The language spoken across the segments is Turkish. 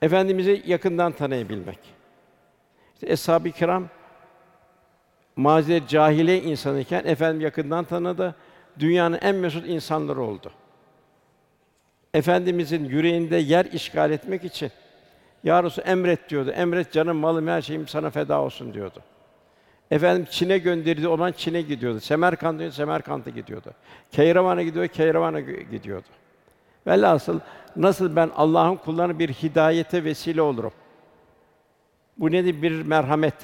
Efendimiz'i yakından tanıyabilmek. İşte Eshab-ı Kiram mazeret cahiliye insanı iken Efendimiz yakından tanıdı. Dünyanın en mesut insanları oldu. Efendimizin yüreğinde yer işgal etmek için "Ya Resulallah emret" diyordu. "Emret canım, malım, her şeyim sana feda olsun" diyordu. Efendim Çin'e gönderildi olan Çin'e gidiyordu. Semerkant'a Semerkant'a gidiyordu. Keyravan'a gidiyor, Keyravan'a gidiyordu. Velhasıl nasıl ben Allah'ın kullarına bir hidayete vesile olurum. Bu nedir? Bir merhamet.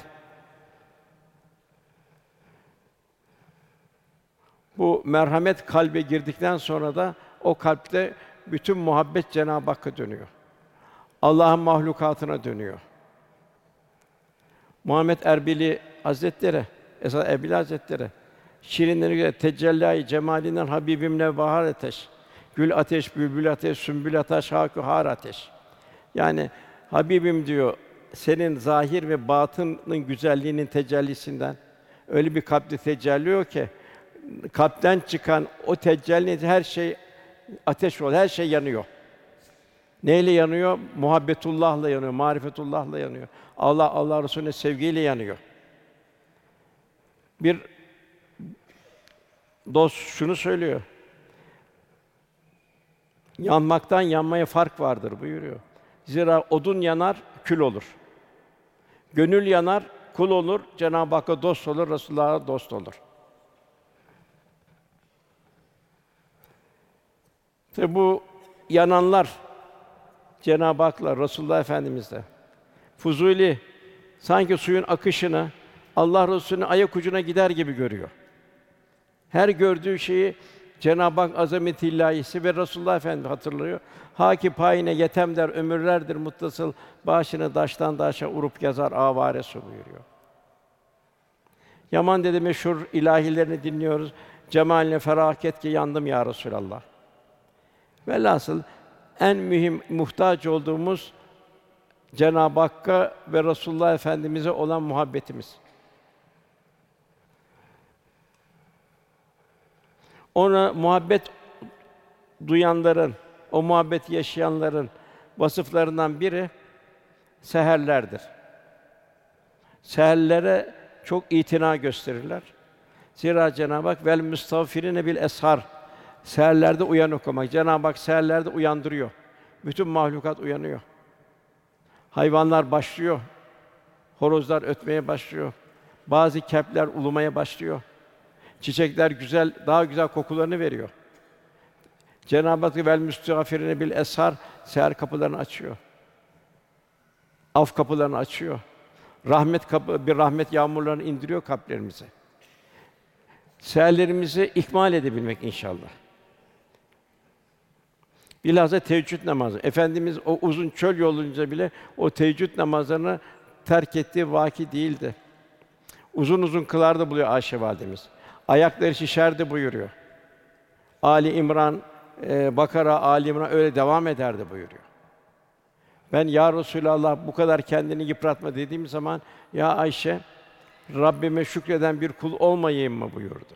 Bu merhamet kalbe girdikten sonra da o kalpte bütün muhabbet Cenab-ı Hakk'a dönüyor. Allah'ın mahlukatına dönüyor. Muhammed Erbili Hazretleri, esas Erbili Hazretleri, şiirinlerine göre tecelli-i cemalinden Habibimle bahar ateş, gül ateş, bülbül ateş, sümbül ateş, hakü har ateş. Yani Habibim diyor, senin zahir ve batının güzelliğinin tecellisinden öyle bir kalpte tecelli oluyor ki kalpten çıkan o tecelli her şey ateş oluyor, her şey yanıyor. Neyle yanıyor? Muhabbetullah'la yanıyor, marifetullah'la yanıyor. Allah Resulüne sevgiyle yanıyor. Bir dost şunu söylüyor. Yanmaktan yanmaya fark vardır buyuruyor. Zira odun yanar, kül olur. Gönül yanar, kul olur. Cenab-ı Hakk'a dost olur, Resulullah'a dost olur. İşte bu yananlar Cenab-ı Hak'la, Resulullah Efendimiz'le. Fuzuli sanki suyun akışını Allah Resulü'nün ayak ucuna gider gibi görüyor. Her gördüğü şeyi Cenab-ı Hak azameti ilahisi ve Resulullah Efendimiz hatırlıyor. "Hâki payine yetem der ömürlerdir muttasıl, başını daştan daşa urup yazar avare su" buyuruyor. Yaman dedi meşhur ilahilerini dinliyoruz. "Cemaline feraket ki yandım ya Resulallah." Velhasıl en mühim muhtaç olduğumuz Cenab-ı Hakk'a ve Resulullah Efendimiz'e olan muhabbetimiz. Ona muhabbet duyanların, o muhabbeti yaşayanların vasıflarından biri seherlerdir. Seherlere çok itina gösterirler. Zira Cenab-ı Hak vel müstağfirine bil eshar. Seherlerde uyan okumak. Cenab-ı Hak seherlerde uyandırıyor. Bütün mahlukat uyanıyor. Hayvanlar başlıyor. Horozlar ötmeye başlıyor. Bazı kepler ulumaya başlıyor. Çiçekler güzel, daha güzel kokularını veriyor. Cenab-ı Hak vel müstağfirine bil eshar, seher kapılarını açıyor. Af kapılarını açıyor. Bir rahmet yağmurlarını indiriyor kalplerimize. Seherlerimizi ikmal edebilmek inşallah. Bilhassa teheccüd namazı. Efendimiz o uzun çöl yolunca bile o teheccüd namazlarını terk ettiği vaki değildi. Uzun uzun kılardı buluyor Ayşe validemiz. Ayakları şişerdi buyuruyor. Ali İmran, Bakara, Ali İmran öyle devam ederdi buyuruyor. Ben ya Resulallah bu kadar kendini yıpratma dediğim zaman ya Ayşe Rabbime şükreden bir kul olmayayım mı buyurdu.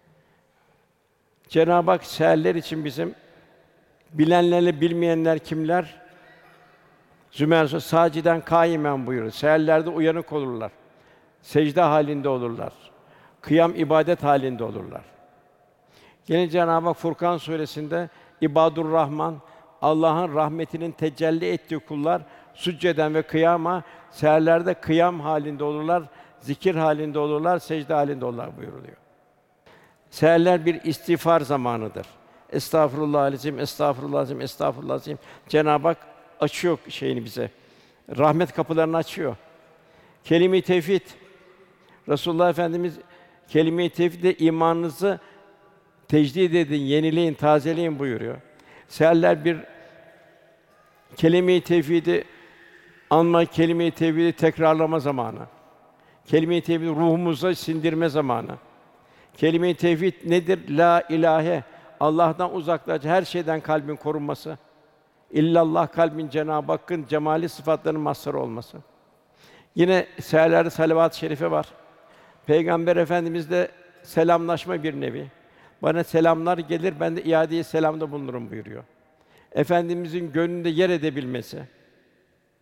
Cenab-ı Hak seherler için bizim bilenlerle bilmeyenler kimler? Zümer Sûresi sâciden kâimen buyuruyor. Seherlerde uyanık olurlar. Secde halinde olurlar. Kıyam ibadet halinde olurlar. Gene Cenab-ı Hak Furkan Sûresinde İbadur Rahman Allah'ın rahmetinin tecelli ettiği kullar sücceden ve kıyama seherlerde kıyam halinde olurlar, zikir halinde olurlar, secde halinde olurlar buyuruluyor. Seherler bir istiğfar zamanıdır. Estağfirullahal-azim, estağfirullahal-azim, estağfirullahal-azim. Cenab-ı Hak açıyor şeyini bize. Rahmet kapılarını açıyor. Kelime-i tevhid. Resulullah Efendimiz kelime-i tevhidle imanınızı tecdid edin, yenileyin, tazeleyin buyuruyor. Seherler bir kelime-i tevhidi anma, kelime-i tevhidi tekrarlama zamanı. Kelime-i tevhidi ruhumuza sindirme zamanı. Kelime-i tevhid nedir? La ilahe, Allah'tan uzaklaşacak her şeyden kalbin korunması. İllallah kalbin Cenab-ı Hakk'ın cemali sıfatlarının mazharı olması. Yine seherlerde salavat-ı şerife var. Peygamber Efendimizle selamlaşma bir nevi. Bana selamlar gelir, ben de iade-i selamda bulunurum buyuruyor. Efendimizin gönlünde yer edebilmesi.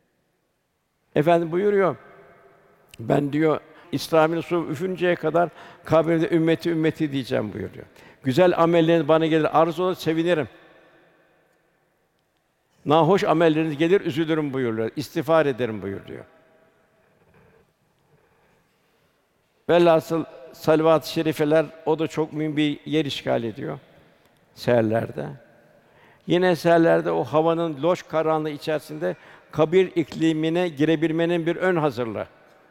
Efendim buyuruyor, ben diyor İsrafil su üfürünceye kadar kabirde ümmeti ümmeti diyeceğim buyuruyor. Güzel amelleriniz bana gelir, arz olur sevinirim. Nahoş amelleriniz gelir, üzülürüm buyuruyor. İstiğfar ederim buyuruyor. Velhasıl salavat-ı şerifeler o da çok mühim bir yer işgal ediyor seherlerde. Yine seherlerde o havanın loş karanlığı içerisinde kabir iklimine girebilmenin bir ön hazırlığı.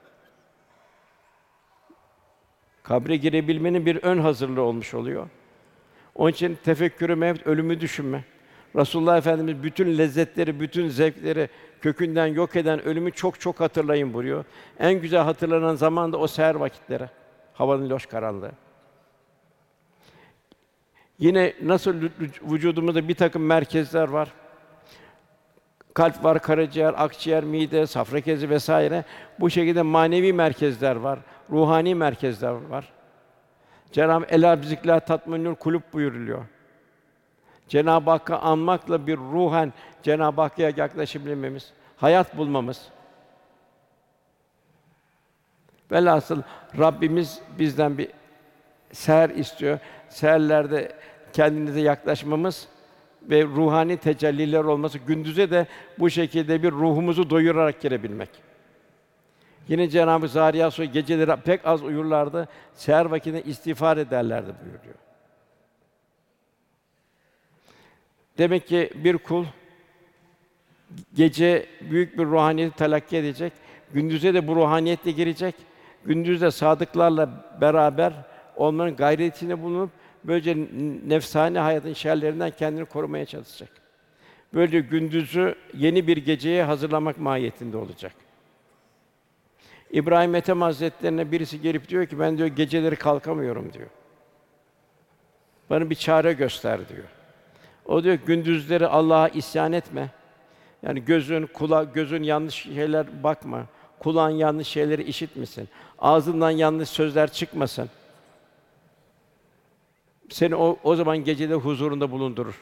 Kabre girebilmenin bir ön hazırlığı olmuş oluyor. Onun için tefekkür-ü mevt, ölümü düşünme. Resulullah Efendimiz bütün lezzetleri, bütün zevkleri kökünden yok eden ölümü çok çok hatırlayın buyuruyor. En güzel hatırlanan zaman da o seher vakitleri. Havanın loş karanlığı. Yine nasıl vücudumuzda bir takım merkezler var. Kalp var, karaciğer, akciğer, mide, safra kezi vesaire. Bu şekilde manevi merkezler var, ruhani merkezler var. Cenab-ı Ela bizikla tatminül kulûb buyuruluyor. Cenab-ı Hakk'ı anmakla bir ruhen Cenab-ı Hakk'a yaklaşabilmemiz, hayat bulmamız. Velhasıl Rabbimiz bizden bir seher istiyor. Seherlerde kendimize yaklaşmamız ve ruhani tecelliler olması, gündüze de bu şekilde bir ruhumuzu doyurarak girebilmek. Yine Cenab-ı Zariyat Sûresi geceleri pek az uyurlardı, seher vakitinde istiğfar ederlerdi buyuruyor. Demek ki bir kul gece büyük bir ruhaniyeti telakki edecek, gündüze de bu ruhaniyetle girecek. Gündüz de sadıklarla beraber onların gayretinde bulunup böylece nefsani hayatın şerlerinden kendini korumaya çalışacak. Böylece gündüzü yeni bir geceye hazırlamak mahiyetinde olacak. İbrahim Ethem Hazretlerine birisi gelip diyor ki ben diyor geceleri kalkamıyorum diyor. Bana bir çare göster diyor. O diyor gündüzleri Allah'a isyan etme. Yani gözün yanlış şeyler bakma. Kulağın yanlış şeyleri işitmesin. Ağzından yanlış sözler çıkmasın. Seni o zaman gecede huzurunda bulundurur.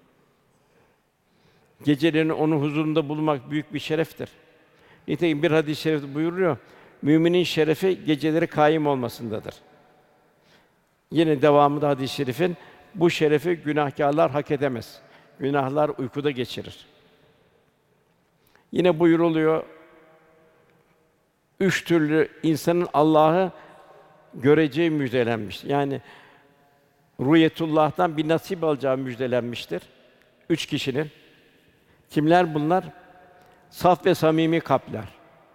Gecelerini onun huzurunda bulunmak büyük bir şereftir. Nitekim bir hadis-i şerifte buyuruyor, müminin şerefi geceleri kaim olmasındadır. Yine devamında hadis-i şerifin bu şerefi günahkârlar hak edemez. Günahlar uykuda geçirir. Yine buyuruluyor, 3 türlü insanın Allah'ı göreceği müjdelenmiş. Yani ruhiyetullah'tan bir nasip alacağı müjdelenmiştir. 3 kişinin. Kimler bunlar? Saf ve samimi kalpler.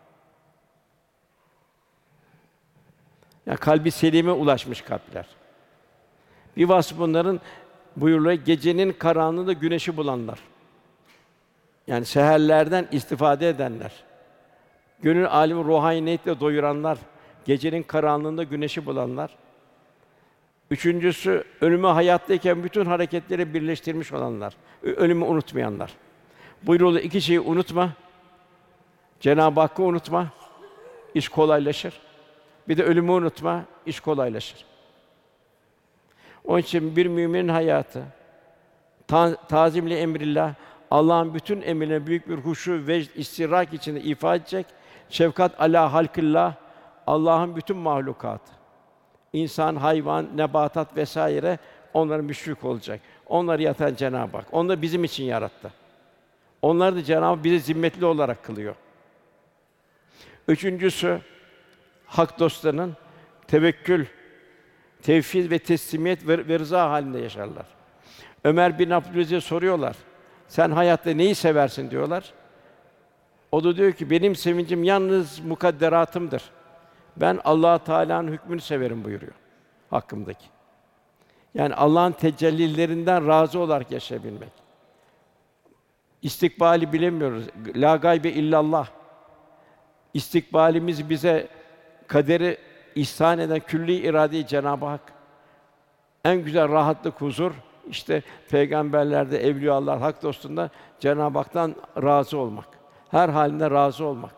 Yani kalbi selime ulaşmış kalpler. Bir vasfı bunların buyuruluyor, gecenin karanlığında güneşi bulanlar. Yani seherlerden istifade edenler. Gönül âlemi ruhaniyetle doyuranlar, gecenin karanlığında güneşi bulanlar. Üçüncüsü, ölümü hayattayken bütün hareketleri birleştirmiş olanlar, ölümü unutmayanlar. Buyuruluyor, 2 şeyi unutma, Cenab-ı Hakk'ı unutma, iş kolaylaşır. Bir de ölümü unutma, iş kolaylaşır. Onun için bir müminin hayatı, tazimli emrillah, Allah'ın bütün emrine büyük bir huşu, vecd, istirak içinde ifade edecek, şefkat alâ halkillah, Allah'ın bütün mahlukatı, insan, hayvan, nebatat vesaire onların müşfik olacak. Onları yaratan Cenab-ı Hak. Onları bizim için yarattı. Onları da Cenab-ı Hak bize zimmetli olarak kılıyor. Üçüncüsü, hak dostlarının tevekkül, tevfîz ve teslimiyet ve rıza halinde yaşarlar. Ömer bin Abdülaziz'e soruyorlar, sen hayatta neyi seversin diyorlar. O da diyor ki, benim sevincim yalnız mukadderatımdır. Ben Allah Teala'nın hükmünü severim buyuruyor hakkımdaki. Yani Allah'ın tecellilerinden razı olarak yaşayabilmek. İstikbali bilemiyoruz. La gaybe illallah. İstikbalimiz bize kaderi ihsan eden külli iradeyi Cenab-ı Hak. En güzel rahatlık, huzur işte peygamberlerde, evliyalar, hak dostunda Cenab-ı Hak'tan razı olmak. Her halinde razı olmak.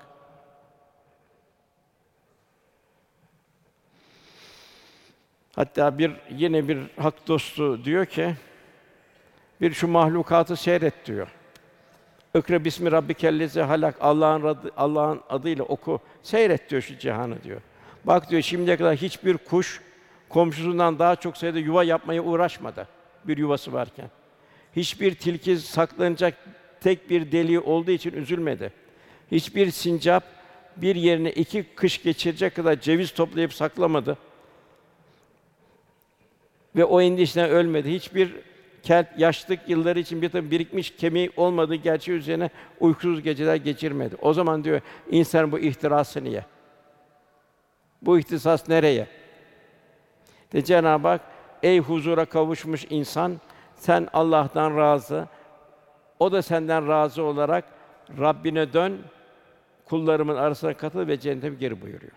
Hatta yine bir hak dostu diyor ki, bir şu mahlukatı seyret diyor. "İkra bismi rabbikellezî halak." Allah'ın adıyla oku. Seyret diyor şu cihanı diyor. Bak diyor şimdiye kadar hiçbir kuş komşusundan daha çok sayıda yuva yapmaya uğraşmadı bir yuvası varken. Hiçbir tilki saklanacak tek bir deliği olduğu için üzülmedi. Hiçbir sincap bir yerine 2 kış geçirecek kadar ceviz toplayıp saklamadı ve o endişeden ölmedi. Hiçbir kelp yaşlılık yılları için bir takım birikmiş kemiği olmadığı gerçeği üzerine uykusuz geceler geçirmedi. O zaman diyor insan bu ihtirası niye? Bu ihtisas nereye? De Cenab-ı Hak ey huzura kavuşmuş insan sen Allah'tan razı, o da senden razı olarak Rabbine dön, kullarımın arasına katıl ve cennete gir buyuruyor.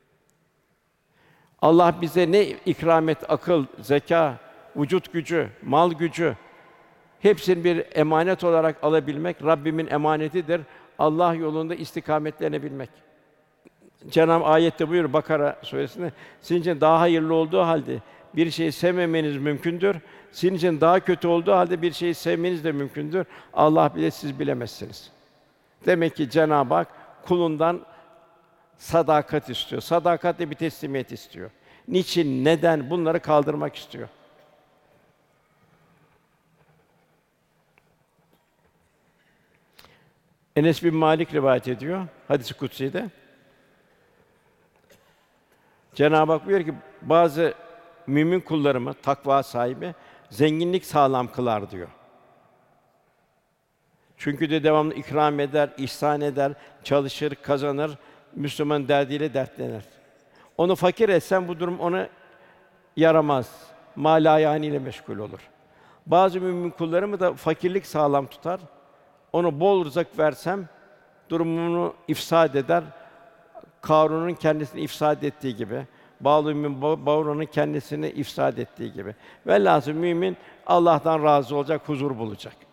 Allah bize ne ikram et, akıl, zeka, vücut gücü, mal gücü, hepsini bir emanet olarak alabilmek Rabbimin emanetidir. Allah yolunda istikametlenebilmek. Cenab-ı ayette buyuruyor Bakara suresinde, sizin için daha hayırlı olduğu halde bir şeyi sevmemeniz mümkündür. Sizin için daha kötü olduğu halde bir şeyi sevmeniz de mümkündür. Allah bile siz bilemezsiniz. Demek ki Cenab-ı Hak kulundan sadakat istiyor. Sadakatle bir teslimiyet istiyor. Niçin, neden bunları kaldırmak istiyor. Enes bin Malik rivayet ediyor hadis-i kutsi'de. Cenab-ı Hak buyuruyor ki bazı mümin kullarımı takva sahibi zenginlik sağlam kılar diyor. Çünkü de devamlı ikram eder, ihsan eder, çalışır, kazanır, Müslüman derdiyle dertlenir. Onu fakir etsen bu durum ona yaramaz. Malayaniyle meşgul olur. Bazı mümin kullarımı da fakirlik sağlam tutar. Onu bol rızık versem durumunu ifsad eder. Kârun'un kendisini ifsad ettiği gibi, Bâl-ı Bârûn'un kendisini ifsad ettiği gibi. Velhâsıl mümin Allah'tan razı olacak, huzur bulacak.